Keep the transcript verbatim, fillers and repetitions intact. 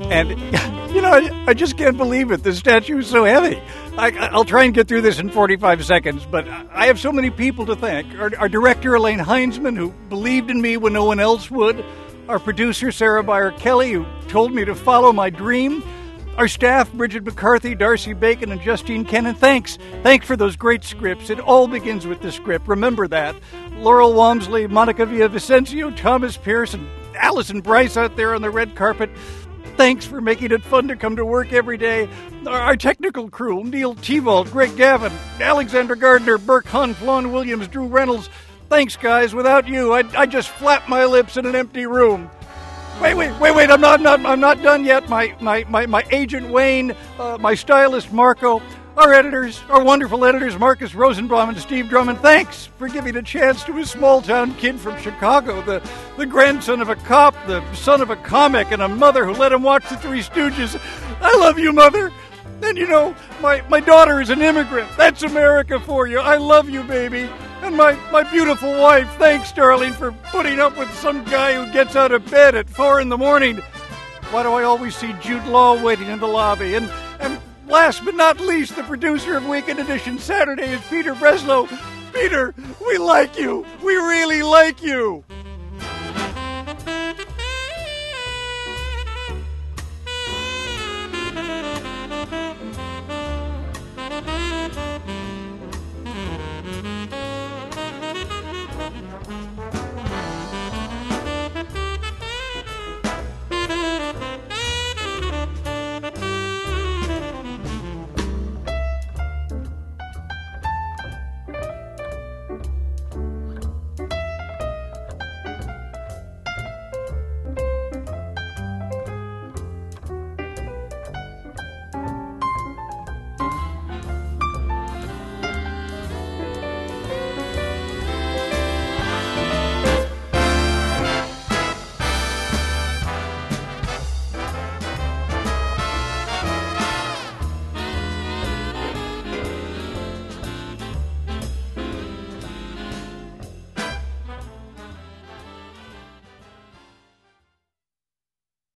And, you know, I, I just can't believe it. The statue is so heavy. I, I'll try and get through this in forty-five seconds, but I have so many people to thank. Our, our director, Elaine Heinzman, who believed in me when no one else would. Our producer, Sarah Byer Kelly, who told me to follow my dream. Our staff, Bridget McCarthy, Darcy Bacon, and Justine Kennan. Thanks. Thanks for those great scripts. It all begins with the script. Remember that. Laurel Walmsley, Monica Villavicencio, Thomas Pierce, and Allison Bryce out there on the red carpet. Thanks for making it fun to come to work every day. Our technical crew, Neil Tevald, Greg Gavin, Alexander Gardner, Burke Hunt, Lon Williams, Drew Reynolds. Thanks, guys. Without you, I'd, I'd just flap my lips in an empty room. Wait, wait, wait, wait, I'm not, not, I'm not done yet. My, my, my, my agent, Wayne, uh, my stylist, Marco, our editors, our wonderful editors, Marcus Rosenbaum and Steve Drummond. Thanks for giving a chance to a small-town kid from Chicago, the, the grandson of a cop, the son of a comic, and a mother who let him watch the Three Stooges. I love you, Mother. And, you know, my, my daughter is an immigrant. That's America for you. I love you, baby. And my, my beautiful wife, thanks, darling, for putting up with some guy who gets out of bed at four in the morning. Why do I always see Jude Law waiting in the lobby? And, and last but not least, the producer of Weekend Edition Saturday is Peter Breslow. Peter, we like you. We really like you.